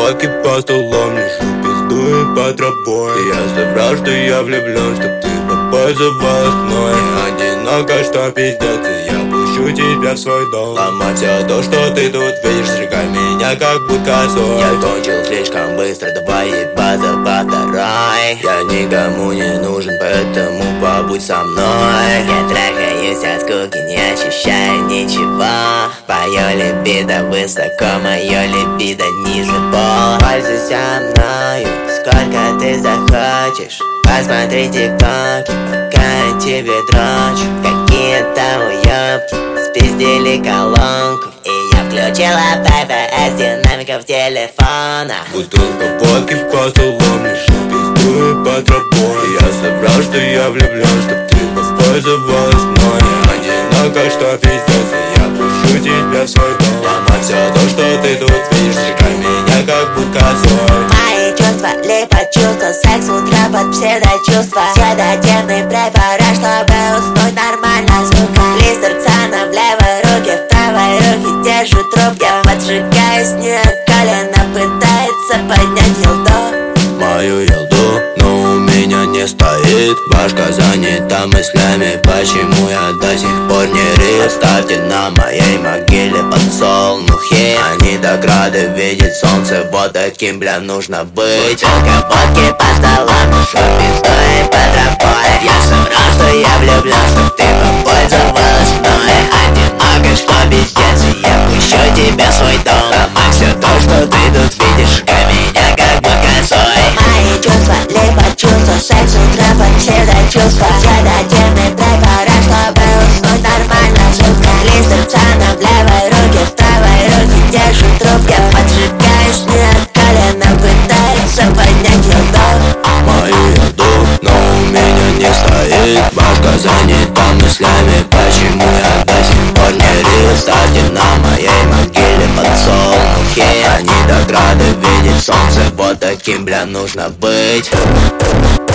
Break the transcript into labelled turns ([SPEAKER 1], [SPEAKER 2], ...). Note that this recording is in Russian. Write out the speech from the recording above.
[SPEAKER 1] водки по столам, лежу, пиздую по тропой. И я соврал, что я влюблен, чтоб ты попользовалась мной. Не одиноко, что пиздец, и я пущу тебя в свой дом. Ломать все то, что ты тут видишь, сжигай меня как будто соль. Я кончил слишком быстро, давай ебаться по второй. Я никому не нужен, поэтому побудь со мной.
[SPEAKER 2] Я трахаюсь от скуки, не ощущаю ничего. Твое либидо высоко, мое либидо ниже пола.
[SPEAKER 1] Пользуйся мною, сколько ты захочешь.
[SPEAKER 2] Посмотри тиктоки, пока я тебе дрочу. Какие-то уёбки спиздили колонку, и я включила ППС динамиков телефона.
[SPEAKER 1] Бутылка водки по столам, лежу, пиздую по тропой. И я соврал, что я влюблен, чтоб ты воспользовалась мной. Одиноко, что пиздец, и я пущу тебя в свой дом. Ломать все то, что ты тут видишь, сжигай меня как будто соль.
[SPEAKER 2] Мои чувства, либо чувства, секс утра под псевдочувства. Седативный препарат, чтобы уснуть нормально, сука. Листер Ксана в левой руке, в правой руке держу труп. Я поджигаюсь не от колена, пытается поднять елду.
[SPEAKER 1] Мою елду, но у меня не стоит. Башка занята мыслями, почему я до сих пор не рит. Оставьте на моей могиле подсолнухи. Они так рады видеть солнце, вот таким, бля, нужно быть.
[SPEAKER 2] Бутылка водки по столам, лежу, пиздой по тропой. Я соврал, что я влюблен, чтоб ты попользовалась мной. Одиноко, что пиздец, и я пущу тебя в свой дом.
[SPEAKER 1] Ломай все то, что ты тут видишь,
[SPEAKER 2] сжигай меня как будто соль. Мои чувства, либо чувства, секс утра под псевдочувства. Седативный препарат, чтобы уснуть нормально, сука. Листер Ксана в левой руке, в правой руке держу труп. Я поджигаюсь не от колена, пытается поднять елду.
[SPEAKER 1] Мою еду, но у меня не стоит. Башка занята мыслями, почему я до сих пор не рит. Ставьте на моей могиле подсолнухи. Они так рады видеть солнце, вот таким, бля, нужно быть.